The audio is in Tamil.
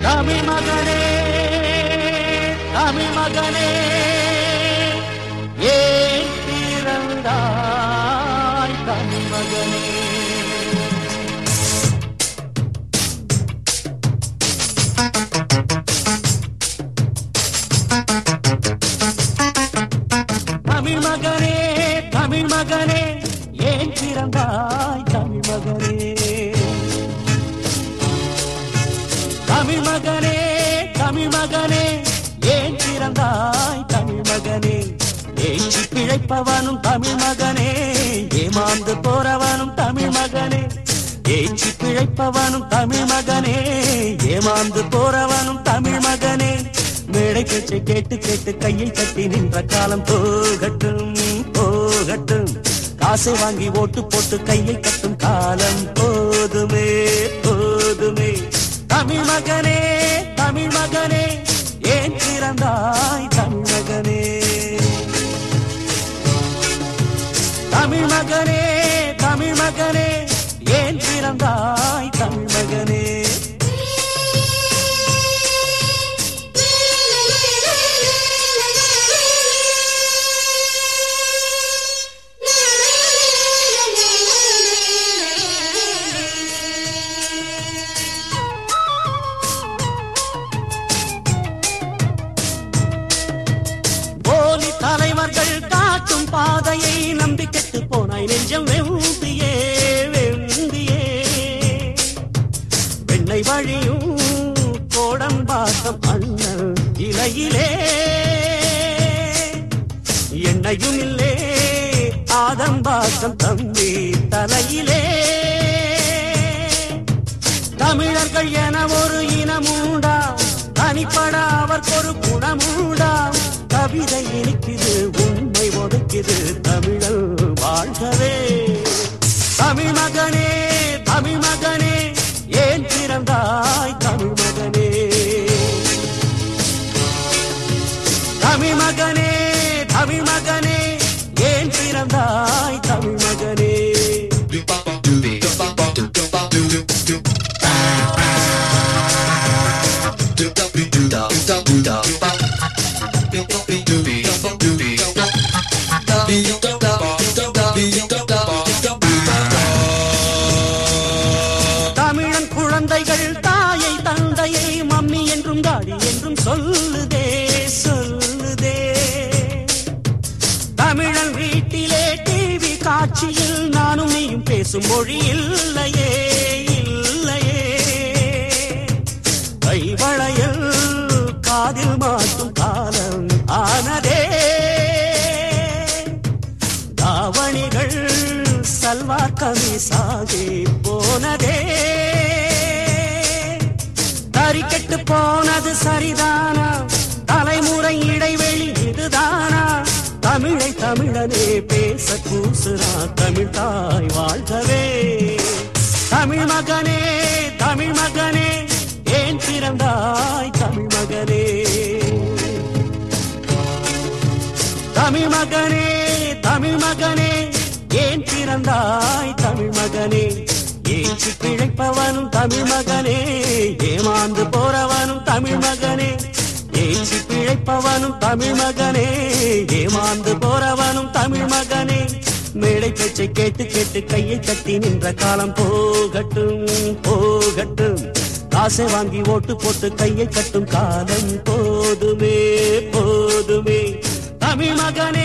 தமிழ் மகனே, தமிழ் மகனே, ஏன் பிறந்தாய் தமிழ் மகனே? தமிழ் மகனே, தமிழ் மகனே, ஏன் பிறந்தாய் தமிழ் மகனே? தமிழ் மகனே, தமிழ் மகனே, ஏன் பிறந்தாய் தமிழ் மகனே? ஏச்சி பிழைப்பவனும் தமிழ் மகனே, ஏமாந்து போறவனும் தமிழ் மகனே. ஏச்சி பிழைப்பவனும் தமிழ் மகனே, ஏமாந்து போறவனும் தமிழ் மகனே. மேடை பேச்சை கேட்டு கேட்டு கையை கட்டி நின்ற காலம் போகட்டும் போகட்டும். காசை வாங்கி ஓட்டு போட்டு கையை கட்டும் காலம் போதுமே போதுமே. தமிழ் மகனே, தமிழ் மகனே, ஏன் பிறந்தாய் தமிழ் மகனே? தமிழ் மகனே, தமிழ் மகனே, ஏன் பிறந்தாய் தமிழ் மகனே? தலைவர்கள் காட்டும் பாதையை நம்பி கெட்டு போனாய் நெஞ்சம் வெம்பியே வெம்பியே. வெண்ணை வழியும் கோடம்பாக்கம் அண்ணல் இலையிலே எண்ணையும் இல்லே ஆதம்பாக்கம் தம்பி தலையிலே. தமிழர்கள் என ஒரு இனமூண்டா, தனிப்பட அவர்க்கொரு குணமூண்டா. கவிதை இனிக்குது, உண்மை ஒதுக்குது, தமிழல் வாழ்கவே. தமிழ் மகனே, தமிழ் மகனே, ஏன் பிறந்தாய் தமிழ் மகனே? தமிழ் மகனே, தமிழ் மகனே, ஏன் பிறந்தாய் தமிழ் மகனே? தமிழன் குழந்தைகள் தாயை தந்தையை மம்மி என்றும் டாடி என்றும் சொல்லுதே சொல்லுதே. தமிழன் வீட்டிலே டிவி காட்சியில் நானும் நீயும் பேசும் மொழி இல்லையே இல்லையே. கைவளையல் காதில் மாட்டும் காலம் ஆனதே. தாவணிகள் சல்வார் கமீசாகி போனதே. தறிக்கெட்டு போனது சரிதானா? தலைமுறை இடைவெளி இதுதானா? தமிழை தமிழனே பேச கூசுனா, தமிழ் தாய் வாழ்கவே. தமிழ் மகனே, தமிழ் மகனே, ஏன் பிறந்தாய் தமிழ் மகனே? தமிழ் மகனே, தமிழ் மகனே, ஏன் பிறந்தாய் தமிழ் மகனே? ஏச்சி பிழைப்பவனும் தமிழ் மகனே, ஏமாந்து போறவனும் தமிழ் மகனே. ஏச்சி பிழைப்பவனும் தமிழ் மகனே, ஏமாந்து போறவனும் தமிழ் மகனே. மேடை பேச்சை கேட்டு கேட்டு கையை கட்டி நின்ற காலம் போகட்டும் போகட்டும். காசை வாங்கி ஓட்டு போட்டு கையை கட்டும் காலம் போதுமே போதுமே. தமிழ் மகனே,